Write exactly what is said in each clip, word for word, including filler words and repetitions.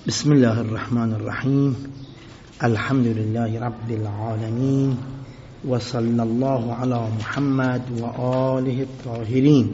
بسم الله الرحمن الرحیم. الحمد لله رب العالمین و صلی الله علی محمد و آله الطاهرین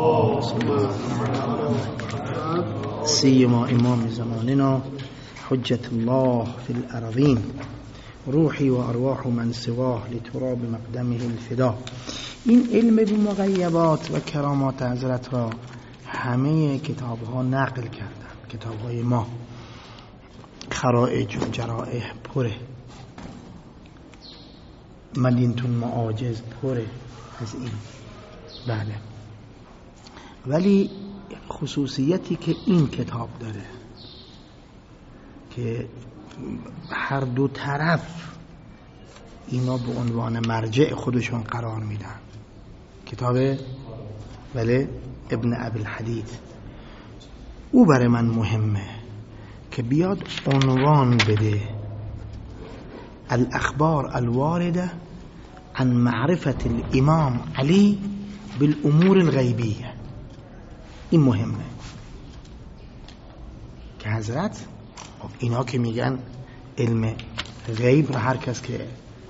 سیما امام زماننا حجت الله فی الارضین روحی و ارواح من سواه لتراب مقدمه الفدا. این علم به مغیبات و کرامات حضرت را همه کتاب ها نقل کردن. کتاب های ما خرائج و جرائح پره، مدینتون معاجز پره از این. بله، ولی خصوصیتی که این کتاب داره که هر دو طرف اینا به عنوان مرجع خودشون قرار میدن. کتاب بله ابن ابی الحدید، او برای من مهمه که بیاد عنوان بده الاخبار الوارده عن معرفت الامام علی بالامور الغیبیه. این مهمه که حضرت، اینا که میگن علم غیب را هر کس که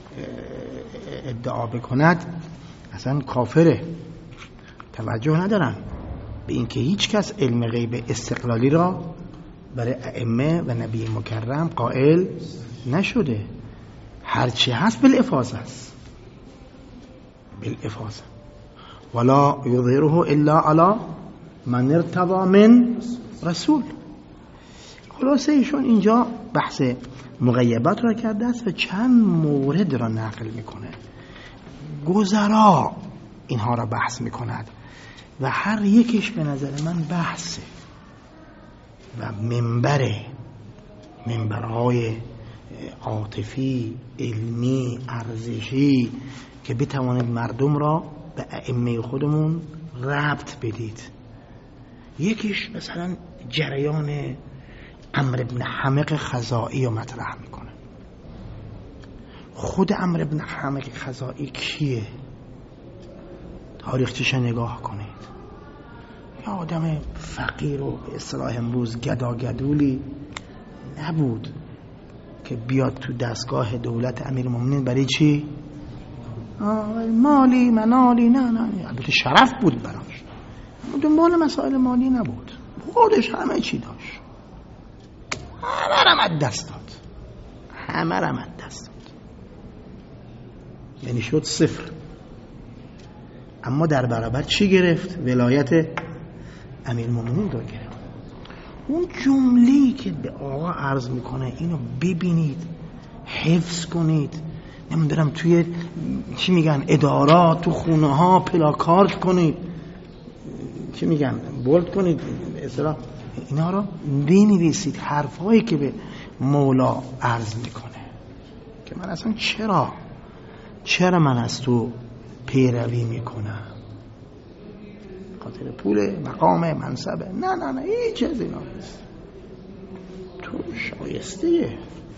ادعا بکند اصلا کافره، توجه ندارن به اینکه هیچ کس علم غیب استقلالی را برای ائمه و نبی مکرم قائل نشده. هرچی هست بالافاضه است، بالافاضه. ولا یظهره الا علی من ارتضى من رسول. خلاصه ایشون اینجا بحث مغیبات را کرده است و چند مورد را نقل میکنه. گذرا اینها را بحث میکند و هر یکیش به نظر من بحثه و منبره، منبرهای عاطفی، علمی، ارزشی که بتوانید مردم را به ائمه خودمون ربط بدید. یکیش مثلا جریان عمرو بن حمق خزائی رو مطرح میکنه. خود عمرو بن حمق خزائی کیه؟ تاریخچش نگاه کنید. یا آدم فقیر و به اصطلاح امروز گدا گدولی نبود که بیاد تو دستگاه دولت امیرالمومنین برای چی؟ مالی منالی، نه نه، البته شرف بود براش، دنبال مسائل مالی نبود، خودش همه چی داشت، همه رم از دست داد، همه رم از دست داد، یعنی شد صفر. اما در برابر چی گرفت؟ ولایت امیرالمومنین رو گرفت. اون جمله‌ای که به آقا عرض میکنه اینو ببینید، حفظ کنید. نمیدونم توی چی میگن ادارات، تو خونه ها پلاکارد کنید، چی میگن بولد کنید، اصلا اینا رو بنویسید. حرفایی که به مولا عرض میکنه که من اصلا چرا چرا من از تو پیروی میکنم؟ خاطر پول، مقام، منصب؟ نه نه نه، هیچ از اینا نیست. تو شایسته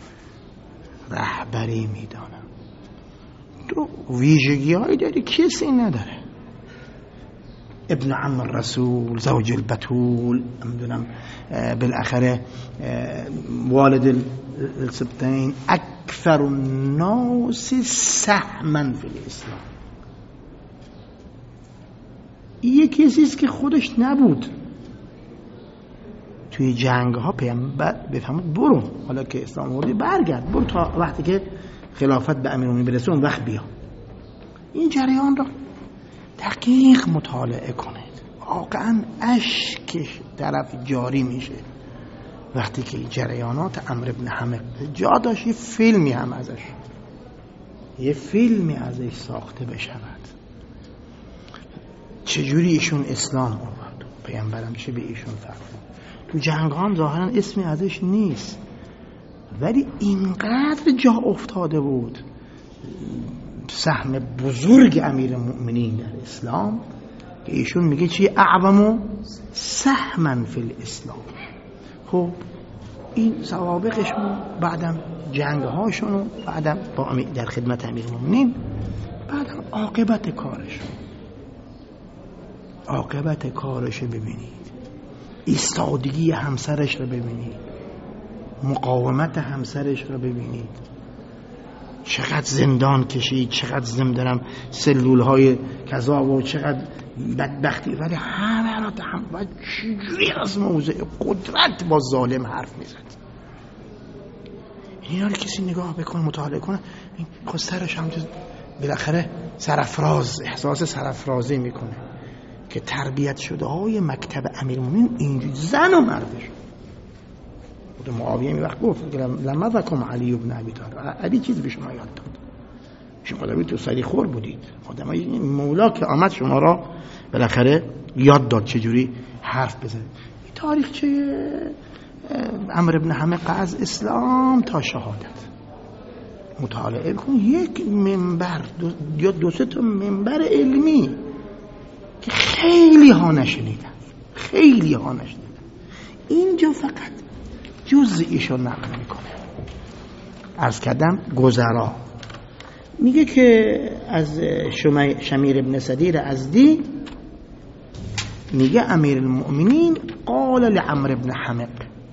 رهبری میدانم، تو ویژگی هایی داری کسی نداره. ابن عم الرسول، زوج البتول، نمیدونم بالاخره والد السبتین، اکثر الناس سهما فی الاسلام. یه کسیست که خودش نبود توی جنگ ها، پیامبر بفهمید برو، حالا که اسلام آوردی برگرد، برو تا وقتی که خلافت به امیرالمومنین برسه اون وقت بیا. این جریان را دقیق مطالعه کنید، واقعا اشکش طرف جاری میشه وقتی که جریانات عمرو بن حمق جا داشت یه فیلمی هم ازش یه فیلمی ازش ساخته بشود. چجوری ایشون اسلام آورد، پیامبرم چه به ایشون فرمود. تو جنگ هم ظاهرا اسمی ازش نیست، ولی اینقدر جا افتاده بود سهم بزرگ امیر المؤمنین در اسلام که ایشون میگه چی؟ اعظم سهما فی الاسلام. خب این سوابقشون، بعدم جنگ هاشون، بعدم با در خدمت امیر المؤمنین، بعدم عاقبت کارشون. عاقبت کارش ببینید، ایستادگی همسرش رو ببینید، مقاومت همسرش رو ببینید، چقدر زندان کشید، چقدر زندانم سلول های کذا و چقدر بدبختی، ولی همه را تحمل و چجوری از موضع قدرت با ظالم حرف میزد. اینا رو کسی نگاه بکنه، مطالعه کنه، خود سرش هم بالاخره سرافراز، احساس سرافرازی میکنه که تربیت شده های مکتب امیرالمومنین اینجوری زن و مردش. خود معاویه می وقت گفت لما ذکم علی ابن ابی طالب، علی چیز به شما یاد داد، شما آدمی تو سری خور بودید، آدمای مولا که آمد شما را بالاخره یاد داد چجوری حرف بزنید. تاریخچه عمرو بن حمق از اسلام تا شهادت مطالعه کن، یک منبر دو یا دو سه تا منبر علمی که خیلی ها نشنیدن، خیلی ها نشنیدن. اینجا فقط جزئیشو نقل میکنه. عرض کردم گذرا میگه که از شمیر ابن صدیر ازدی میگه امیر المؤمنین قال لعمرو بن حمق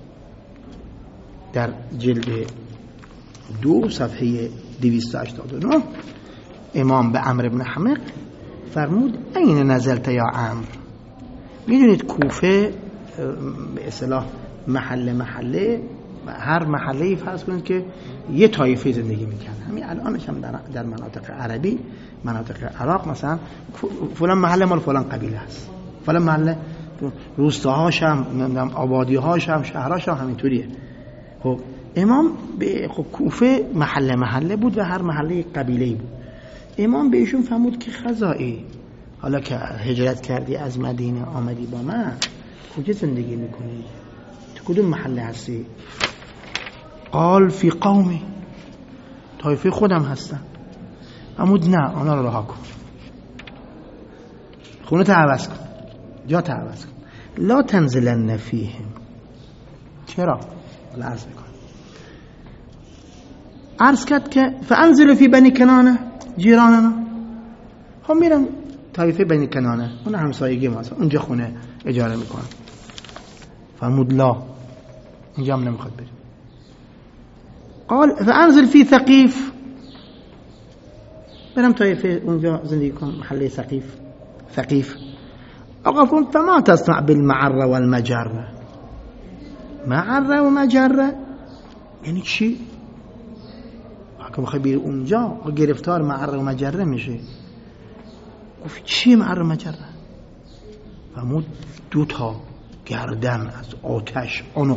در جلد دو صفحه دویست و هشتاد و نه امام به عمرو بن حمق فرمود این نزلت یا عمرو. میدونید کوفه به اصطلاح محله محله هر محله فرض کنید که یه طایفه زندگی میکنه. همین الانش هم در, در مناطق عربی، مناطق عراق مثلا فلان محله مال فلان قبیله هست، فلان محله روستاهاش هم آبادیهاش هم شهرهاش هم همینطوریه. خب امام به خب کوفه محله محله بود و هر محله یک قبیله‌ای بود. امام بهشون فرمود که خزائی حالا که هجرت کردی از مدینه آمدی با من، کجا زندگی میکنی؟ تو کدوم محله هستی؟ قال فی قومی، طایفه خودم هستم. فرمود نه، آنها رو رها کن، خونه تا عوض کن، جا تا عوض کن. لا تنزلن فیهم. چرا؟ عرض میکنم، عرض کرد که فانزل فی بنی کنانه جیراننا. هم میرم طایفه بنی کنانه، اون همسایگی ما هست، اونجا خونه اجاره میکنم. فرمود لا، اینجا هم نمیخواد بریم. قال فانزل فی ثقیف، برم طایفه اونجا زندگی کنم، محله ثقیف. ثقیف آقا فرمود فما تصنع بالمعره والمجره. معره و مجره یعنی چی؟ اگه بخوای بری اونجا گرفتار معره و مجره میشه. گفت چی معره و مجره؟ فرمود دو تا گردن از آتش، عنق،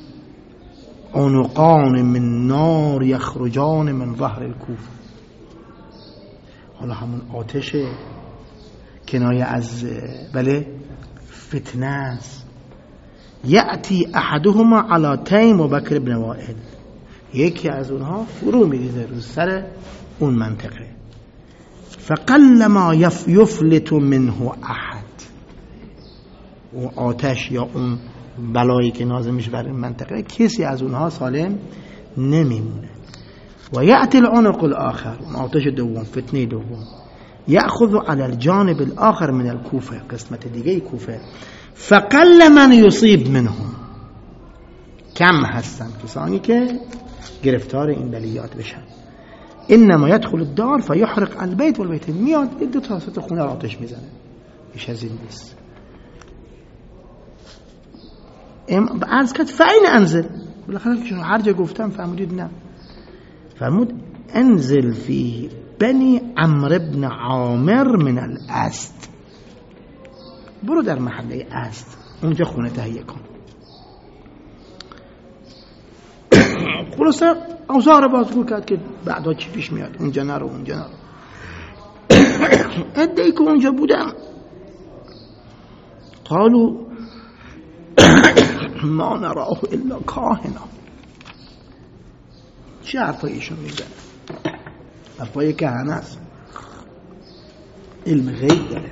عنقان من نار یخرجان من ظهر الکوفه. حالا همون آتش کنایه از بله فتنه است. یأتی احدهما علی تیم و بکر بن وائل، یکی از اونها فرو میریزه رو سر اون منطقه. فقل ما یفلت منه احد، اون آتش یا اون بلایی که نازل میشه بر این منطقه کسی از اونها سالم نمیمونه. و یأتی العنق الاخر، اون آتش دوم، فتنه دوم، یأخذ علی الجانب الاخر من الکوفه، قسمت دیگه کوفه. فقل من یصیب منهم، کم هستن کسانی که گرفتار این بلیات بشن. انما يدخل الدار فيحرق البيت والبيت، میاد دو تا سه تا خونه را آتش میزنه، بیش از این نیست. ام عرض کرد فاین انزل، بالاخره هر جا گفتم فهمیدید نه. فرمود انزل فی بنی عمرو بن عامر من الاسد، برو در محله اسد اونجا خونه تهیه کن. خلاصه اوضاع رو بازگو کرد که بعدا چی پیش میاد، اونجا نرو اونجا نرو. ادعی که اونجا بودم قالو ما نراه الا کاهنا. چه حرفایی ایشون میزنه؟ حرفای کهنه است، علم غیب داره،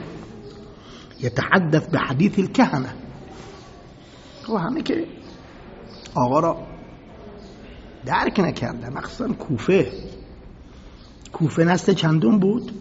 یتحدث به حدیث الکهنه. و همه که آقا را درک نکرده، مخصوصا کوفه. کوفه نسل چندم بود؟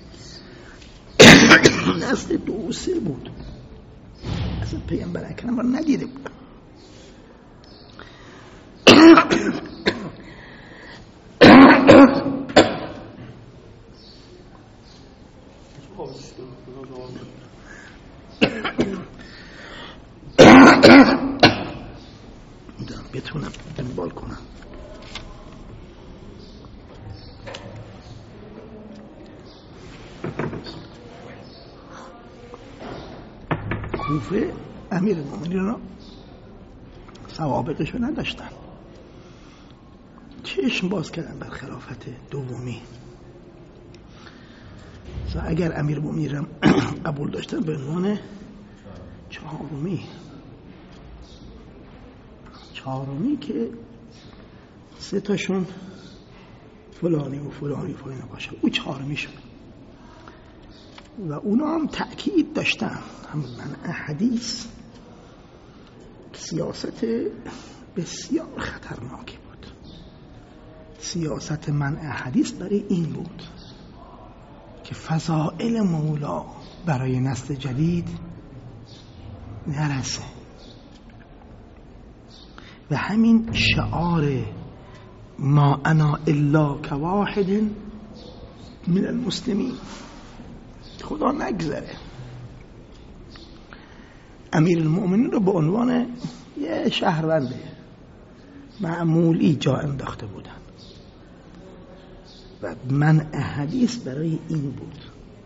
نسل دو سه بود، اصلا پیغمبر اکرم را ندیده بود. بتونم دنبال کنم. کوفه امیر المومنین را سوابقشو نداشتن، چشم باز کردن بر خلافت دومی. اگر امیر المومنین را قبول داشتن به عنوان چهارمی چهارمی که سه تاشون فلانی و فلانی و فلانی باشه، او چهارمی شد. و اونا هم تأکید داشتن هم منع حدیث، سیاست بسیار خطرناکی بود. سیاست منع حدیث برای این بود که فضائل مولا برای نسل جدید نرسه. و همین شعار ما انا الا کواحد من المسلمین خدا نگذره. امیر المؤمنین رو به عنوان یه شهروند معمولی جا انداخته بودن و منع حدیث برای این بود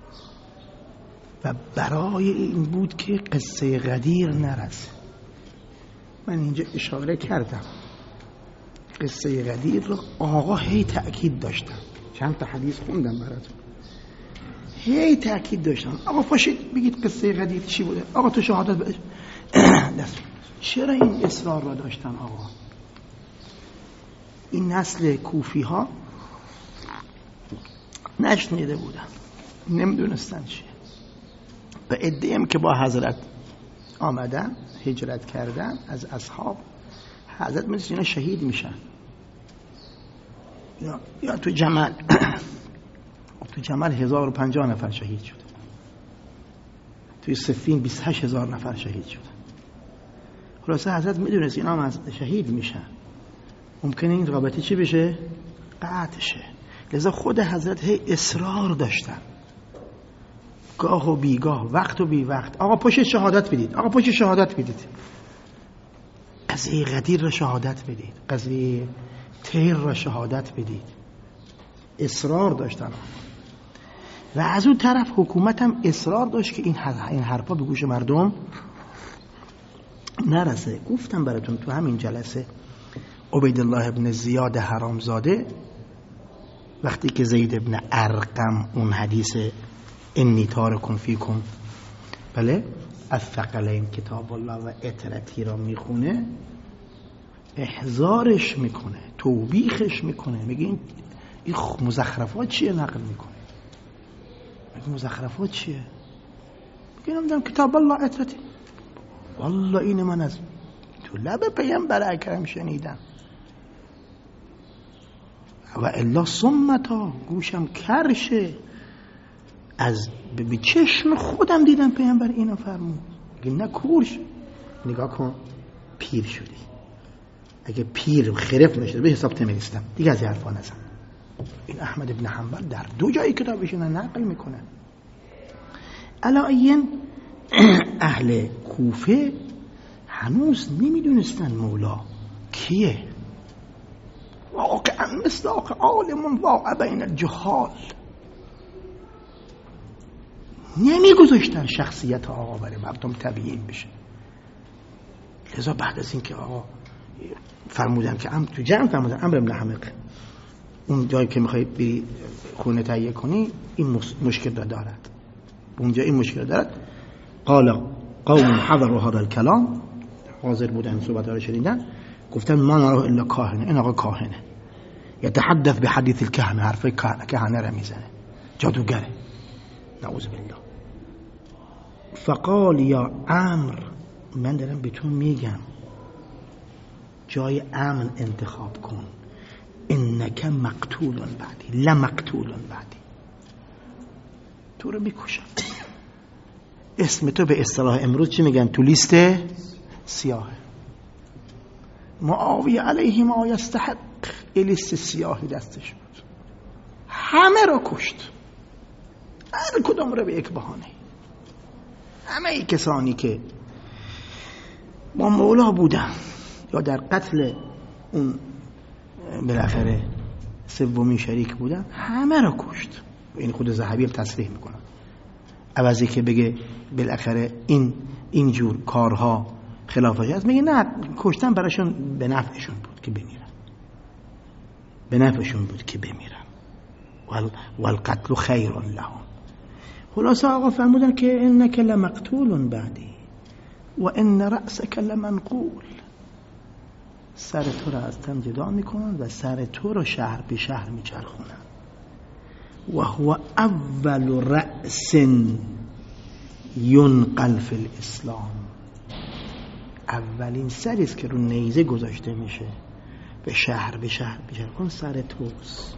و برای این بود که قصه غدیر نرسه. من اینجا اشاره کردم قصه غدیر رو آقا هی تأکید داشتن، چند تا حدیث خوندم براتون، هی تأکید داشتن آقا پاشید بگید قصه غدیر چی بوده، آقا تو شهادت بده. چرا این اصرار رو داشتن آقا؟ این نسل کوفی ها نشنیده بودن، نمیدونستن چیه. و عده‌ای که با حضرت آمدن هجرت کردن از اصحاب حضرت مثل اینا شهید میشن یا, یا تو جمل تو جمل هزار و پنجاه نفر شهید شد، توی صفین بیست و هشت هزار نفر شهید شد. خلاصه حضرت میدونست اینا هم شهید میشن، ممکنه این رابطه چی بشه؟ قطع شه. لذا خود حضرت هی اصرار داشتن، گاه و بیگاه، وقت و بی وقت، آقا پشت شهادت بدید، آقا پشت شهادت بدید، قضیه غدیر را شهادت بدید، قضیه تیر را شهادت بدید. اصرار داشتن. و از اون طرف حکومت هم اصرار داشت که این این حرفا به گوش مردم نرسه. گفتم براتون تو همین جلسه عبیدالله ابن زیاد حرامزاده وقتی که زید ابن ارقم اون حدیث انی تارکم فیکم بله الثقلین کتاب الله و اطرتی را میخونه، احذارش میکنه، توبیخش میکنه، میگه این این مزخرفات چیه نقل میکنه، میگه مزخرفات چیه، میگه نمیدونم کتاب الله اطرتی، والله این من از تو لب پیامبر اکرم شنیدم و الا صمتا، گوشم کرشه، از به چشم خودم دیدم پیامبر اینو فرمود. میگه نه کورش، نگاه کن پیر شدی، اگه پیر خرف نشده به حساب تمیستم دیگه از حرفا نزن. این احمد ابن حنبل در دو جایی کتابشون نقل میکنه. علایین اهل کوفه هنوز نمیدونستن مولا کیه، واقعا مثل آقا عالمون واقع بین الجهال نمیگذاشتن شخصیت آقا برای مردم تبیین بشه. لذا بعد از این که آقا فرمودن که ام تو جمع فرمودن امر ابن حمق اون جایی که میخوای بری خونه تهیه کنی این مشکل را دارد، اونجا این مشکل دارد. قال قوم حضروا هذا الكلام، حاضر بودن صحبت رو شنیدن، گفتن ما نراه الا کاهنه، این آقا کاهنه، یتحدث به حدیث الکهنه، حرفه کهنه را میزنه، جادوگره، نعوذ بالله. فقال یا عمرو، من دارم به تو میگم جای امن انتخاب کن، انک مقتول بعدی، لمقتول بعدی، تو رو میکشم. اسم تو به اصطلاح امروز چی میگن؟ تو لیست سیاهه. معاویه علیه ما یستحق، لیست سیاهی دستش بود، همه را کشت، هر کدام را به یک بهانه. همه ای کسانی که با مولا بودن یا در قتل اون بالاخره سومی شریک بودن، همه را کشت. این خود ذهبی هم تصریح میکنه، عوضی که بگه بالاخره این اینجور کارها خلافش هست، میگه نه، کشتن براشون به نفعشون بود که بمیرن، به نفعشون بود که بمیرن، والقتل خیر لهم. خلاصه آقا فرمودن که انک لمقتول بعدی و ان رأسک لمنقول، سر تو را از تن جدا میکنن و سر تو رو شهر به شهر میچرخونن. و هو اول رأس ینقل فی الاسلام، اولین سری است که رو نیزه گذاشته میشه به شهر به شهر بچرخون، سر توست.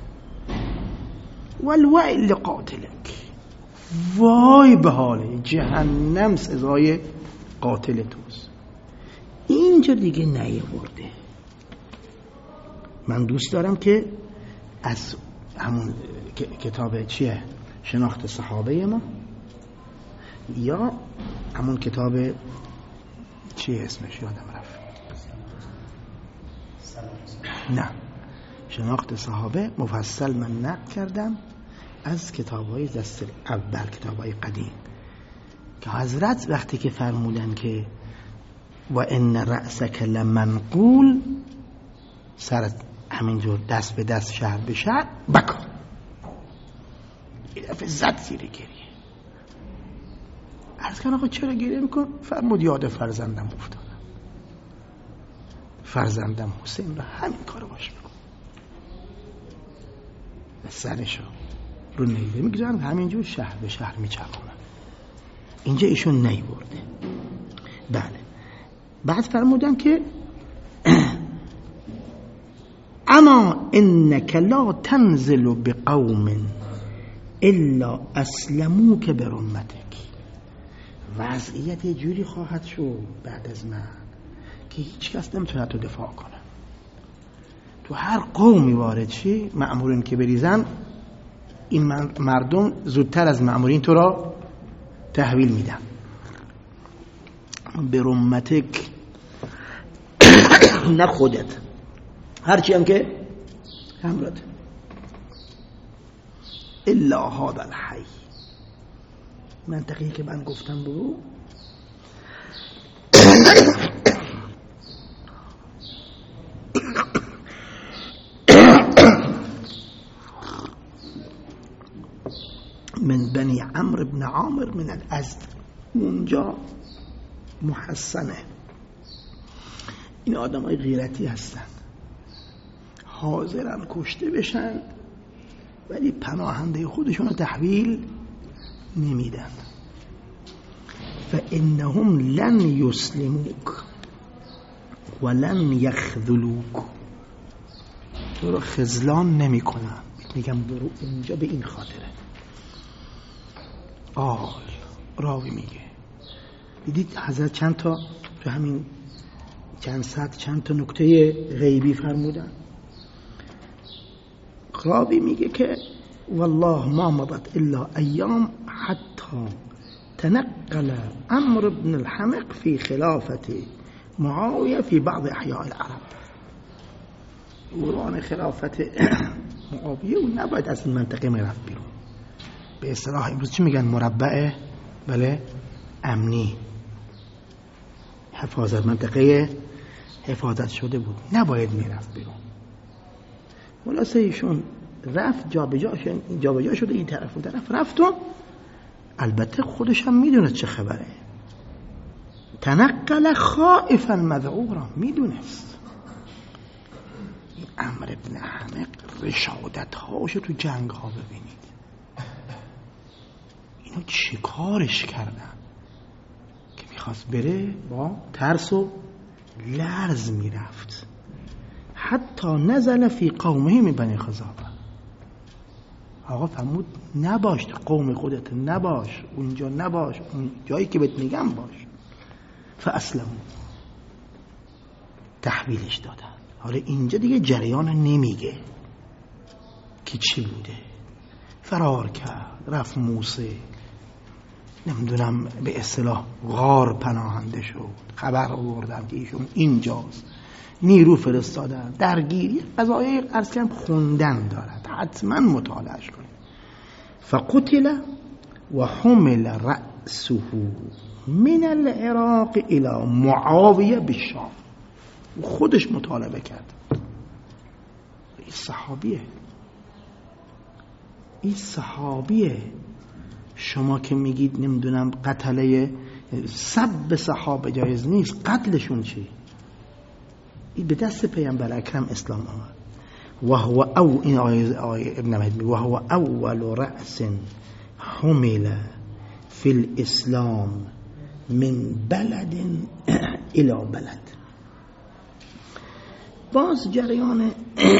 والویل لقاتلک، وای به حال جهنم سزای قاتل توست. اینجا دیگه نیاورده. من دوست دارم که از همون کتاب چیه، شناخت صحابه ما، یا همون کتاب چیه اسمش یادم رفت، نه شناخت صحابه مفصل من نقل کردم از کتاب‌های دست اول، کتاب‌های قدیم، که حضرت وقتی که فرمودن که و ان رأسک لمنقول، سرت همینجور دست به دست شهر به شهر بکن، این دفعه زد زیر گریه. عرض کردم آقا چرا گریه میکن؟ فرمود یاد فرزندم افتادم، فرزندم حسین رو همین کارو باش میکن، سرشو رو نیده میگذارن همینجور شهر به شهر میچرخونن. اینجا ایشون نیورده. بله، بعد فرمودن که اما انک لا تنزل بقوم الا اسلموک برمتک، وضعیت یه جوری خواهد شد بعد از من که هیچ کس نمیتونه تو دفاع کنه. تو هر قومی وارد شی، مأمورین که بریزن، این مردم زودتر از مأمورین تو را تحویل میدن. برمتک نه خودت، هرچی هم که همراه، الا هذا الحی، منطقی که من گفتم برو من بنی عمرو بن عامر من الازد، اونجا محسنه. این آدم های غیرتی هستن، حاضرن کشته بشن ولی پناهنده خودشون رو تحویل نمیدن. فانهم لن یسلموک ولن یخذلوک، تو رو خذلان نمی کنن، میگم برو اونجا به این خاطره. آه راوی میگه دیدید حضرت چند تا تو همین چند ساعت چند تا نکته غیبی فرمودن. راوی میگه که والله ما مضت الا ایام حتی تنقل عمرو بن الحمق في خلافة معاویه في بعض احیاء العرب. دوران خلافت معاویه و نباید از این منطقه میرفت بیرون. به اصطلاح امروز چی میگن؟ مربع بله امنی، حفاظت، منطقه حفاظت شده بود، نباید میرفت بیرون. خلاصه ایشون رفت، جا به جا جا به جا شده، این طرف و طرف رفت و البته خودش هم میدونه چه خبره. تنقل خائفا مذعورا، میدونست این عمرو بن حمق رشادت هاشو تو جنگ ها ببینید، اینو چی کارش کردن که میخواست بره، با ترس و لرز میرفت. حتی نزل فی قومه من بنی خزاعه، آقا فرمود نباش قوم خودت، نباش اونجا، نباش اون جایی که بهت میگم باش. فاسلموا، تحویلش دادن. حالا اینجا دیگه جریان نمیگه که چی بوده. فرار کرد، رفت موسی، نمیدونم به اصطلاح غار پناهنده شد، خبر آوردن که ایشون اینجاست، نیرو فرستادن، درگیری قضایای عرض کردم خوندن دارد، حتما مطالعهش کنید. فقتل و حمل رأسه من العراق الى معاویه بالشام. خودش مطالبه کرد. این صحابیه، این صحابیه. شما که میگید نمیدونم قتله سب صحابه جایز نیست، قتلشون چی؟ این به دست پیامبر اکرم اسلام آمد. و هو او این آیه, آیه ابن مهدی میگه و هو اول رأس حمل فی الاسلام من بلد الى بلد. باز جریان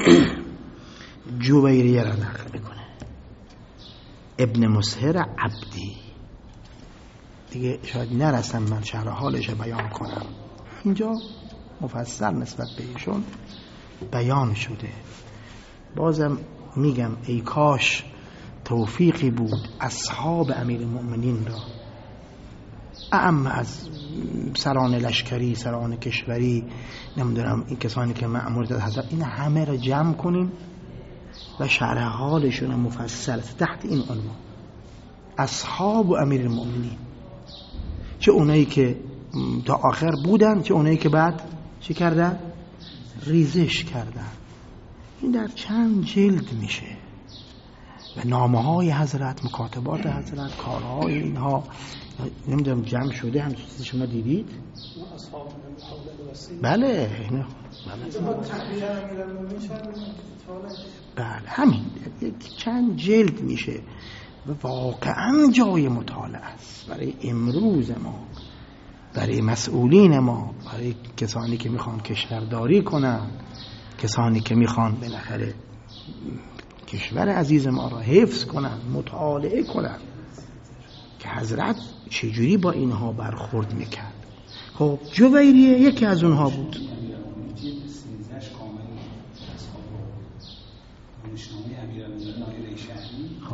جویریه را نقل میکنه. ابن مسهر عبدی، دیگه شاید نرسم من شرح حالش بیان کنم، اینجا مفصل نسبت به ایشون بیان شده. بازم میگم ای کاش توفیقی بود اصحاب امیر المؤمنین را، اعم از سران لشکری، سران کشوری، نمیدونم این کسانی که مأموریت حضرت، این همه را جمع کنیم و شرح حالشون مفصل تحت این عنوان اصحاب امیر المؤمنین، چه اونایی که تا آخر بودن، چه اونایی که بعد چی کردن؟ ریزش کردن. این در چند جلد میشه و نامه های حضرت، مکاتبات حضرت، کارهای اینها نمیدونم جمع شده. هم چیزی شما دیدید؟ بله بله همین چند جلد میشه و واقعا جای مطالعه است برای امروز ما، برای مسئولین ما، برای کسانی که میخوان کشورداری کنن، کسانی که میخوان بالاخره کشور عزیز ما را حفظ کنن، مطالعه کنن که حضرت چجوری با اینها برخورد میکرد. خب جویریه یکی از اونها بود. خب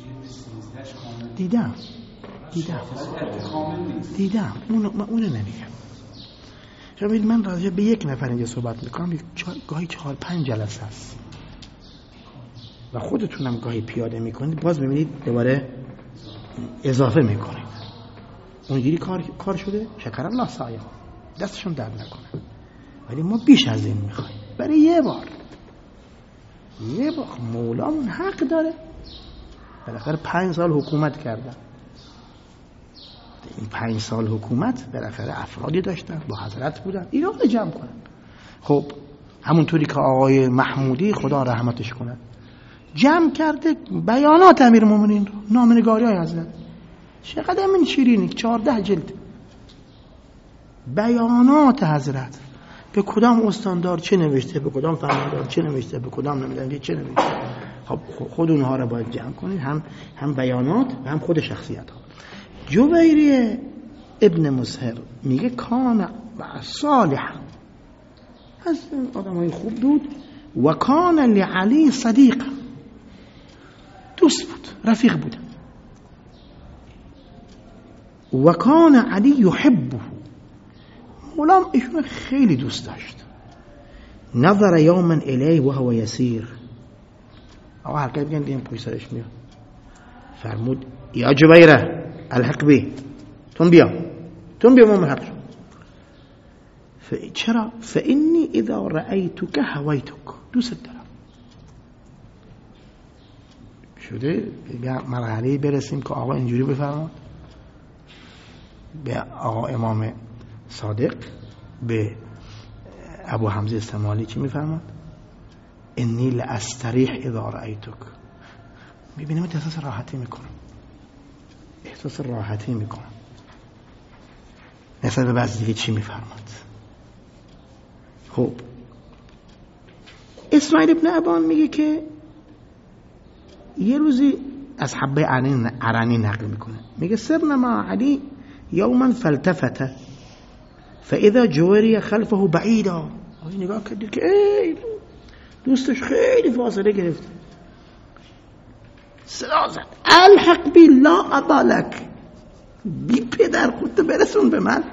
دیدم دیدم دیدم اون من اون نمیگم. شما ببینید من راجع به یک نفر اینجا صحبت میکنم، گاهی چهار پنج جلسه است و خودتونم گاهی پیاده میکنید، باز ببینید دوباره اضافه میکنید. اونجوری کار کار شده، شکر الله سعیه، دستشون درد نکنه. ولی ما بیش از این میخوایم. برای یه بار یه بار مولامون حق داره. بالاخره پنج سال حکومت کردن. این پنج سال حکومت بالاخره افرادی داشتن، با حضرت بودن، اینا رو جمع کنن. خب همونطوری که آقای محمودی خدا رحمتش کنه جمع کرده بیانات امیرالمومنین رو، نامه‌نگاری های حضرت، چقدر من شیرینی، چهارده جلد بیانات حضرت، به کدام استاندار چه نوشته، به کدام فرماندار چه نوشته، به کدام نمیدونم چه نوشته. خب خود اونها رو باید جمع کنید، هم هم بیانات و هم خود شخصیت ها. جویری ابن مسهر میگه کان و صالح، از آدمای خوب بود، و کان لعلی صدیق، دوست بود، رفیق بود، و کان علی یحبه، مولام ایشون خیلی دوست داشت. نظر یوما الیه و هو یسیر، آقا حرکت بگن دیگه پشت سرش میاد، فرمود یا جبیره الحق بی، تون بیا تون بیا ما ملحق شد. چرا؟ فانی اذا رأیتک هویتک، دوست دارم. شده مرحله برسیم که آقا اینجوری بفرماد به آقا امام صادق، به ابو حمزه استمالی چی میفرماد؟ انی لاستریح اذا رأیتک، میبینم احساس راحتی میکنم، احساس راحتی میکنم. نسبت به بعضی دیگه چی میفرماد؟ خب اسماعیل ابن ابان میگه که یه روزی از حبه عرنی نقل میکنه، میگه سرنا مع علی یوما فالتفت فاذا جویریه خلفه بعیدا، آقای نگاه کردید که ای دوستش خیلی فاصله گرفت، صدا زد الحق بی لا ابالک، بی پدر خودتو برسون به من،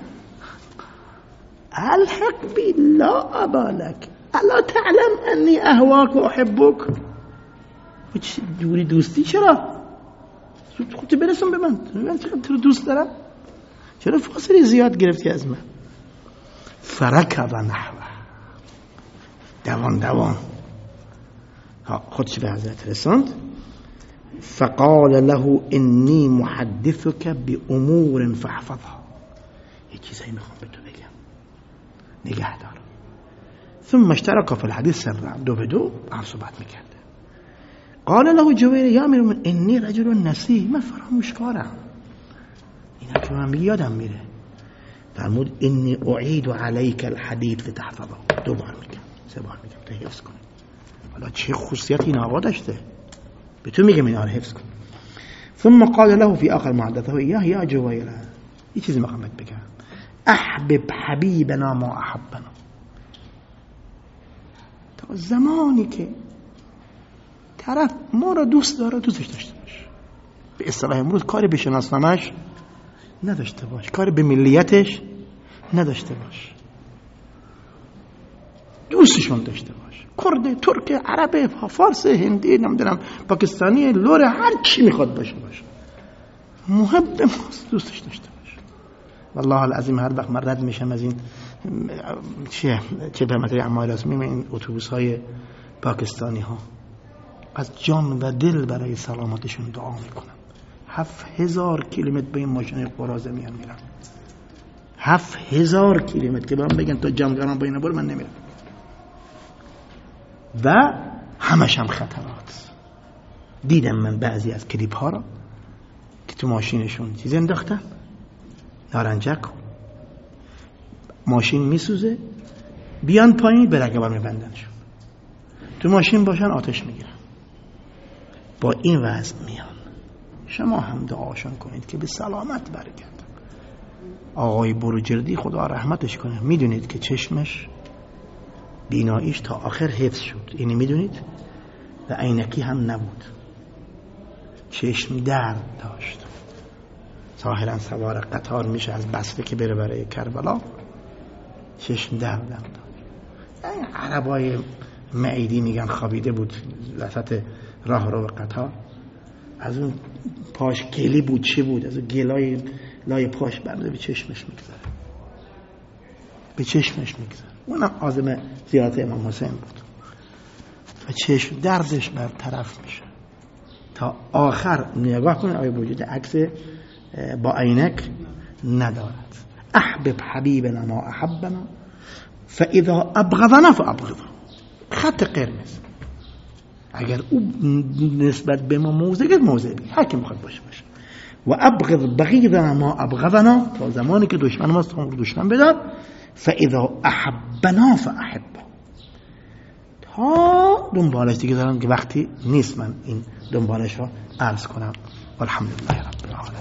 الحق بی لا ابالک الا تعلم انی اهواک و احبک. چه جوری دوستی؟ چرا خودتو برسون به من، من چقدر تو دوست دارم، چرا فاصله زیاد گرفتی از من؟ فرکب نحوه، دوان دوان خودش به حضرت رساند. فقال له انی محدثك بامور فاحفظها، یه چیزایی میخوام به تو بگم نگه دار. ثم اشترك في الحديث سرا، دو به دو هم صحبت میکرده. قال له جبیر یا امیر المؤمنین انی رجل نسی، من فراموشکارم، اینا که من میگم یادم میره. فرمود انی اعید علیک الحدیث لتحفظه، دو بار میگم سه بار میگم تا حفظ کنی. حالا چه خصوصیت این آقا داشته؟ به تو میگم اینا رو حفظ کن. ثم قال له فی آخر محدثه یا یا جویر، یه چیزی میخوام بهت بگم، احبب حبیبنا ما احبنا. تا زمانی که طرف ما رو دوست داره دوستش داشته باش. به اصطلاح امروز کاری به شناسنامه‌اش نداشته باش، کاری به ملیتش نداشته باش، دوستشون داشته باش. کرد، ترک، عرب، فارس، هندی، نمیدونم پاکستانی، لور، هر چی میخواد باشه باشه، محب ماست، دوستش داشته باش. والله العظیم هر وقت من رد میشم از این چه چه پرمتری اعمال رسمی، این اتوبوس های پاکستانی ها، از جان و دل برای سلامتشون دعا میکنم. هفت هزار کیلومتر به این ماشین قرازه میان میرن، هفت هزار کیلومتر که برام بگن تا جمگران با اینا برو، من نمیرم. و همش هم خطرات. دیدم من بعضی از کلیپ ها را که تو ماشینشون چیز انداختن، نارنجک، ماشین میسوزه، بیان پایین به رگبار میبندنشون، تو ماشین باشن آتش میگیرن. با این وضع میان. شما هم دعاشون کنید که به سلامت برگردن. آقای بروجردی خدا رحمتش کنه، میدونید که چشمش، بیناییش تا آخر حفظ شد، اینی میدونید، و عینکی هم نبود، چشم درد داشت. ظاهرا سوار قطار میشه از بصره که بره برای کربلا، چشم درد هم داشت. این عربای معیدی میگن خوابیده بود وسط راه رو قطار، از اون پاش گلی بود، چی بود، از اون گلای لای پاش برده به چشمش میگذاره، به چشمش میگذاره. اونم عازم زیارت امام حسین بود و چشم دردش برطرف میشه تا آخر. نگاه کنید آیا وجود عکس با عینک ندارد. احبب حبیبنا ما احبنا فاذا ابغضنا فابغضه، خط قرمز. اگر او نسبت به ما موضع گرفت، موضع بگیر، هر کی میخواد باشه باشه. و ابغض بغیضنا ما ابغضنا، تا زمانی که دشمن ماست اون رو دشمن بدار. فاذا احبنا فاحبه، تا دنبالش دیگه دارم که وقتی نیست من این دنبالش رو عرض کنم. والحمدلله رب العالمین.